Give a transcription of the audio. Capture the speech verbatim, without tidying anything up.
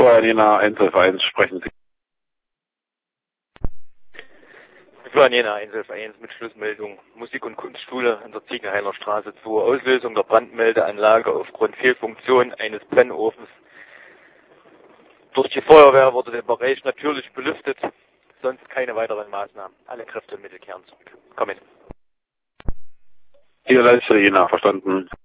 Florian Jena, Einzelf eins, sprechen Sie. Florian Jena, Einzelf eins mit Schlussmeldung. Musik- und Kunstschule in der Ziegenhainer Straße zwei. Auslösung der Brandmeldeanlage aufgrund Fehlfunktion eines Brennofens. Durch die Feuerwehr wurde der Bereich natürlich belüftet. Sonst keine weiteren Maßnahmen. Alle Kräfte und Mittel kehren zurück. Komm mit. Hier letzte Jena, verstanden.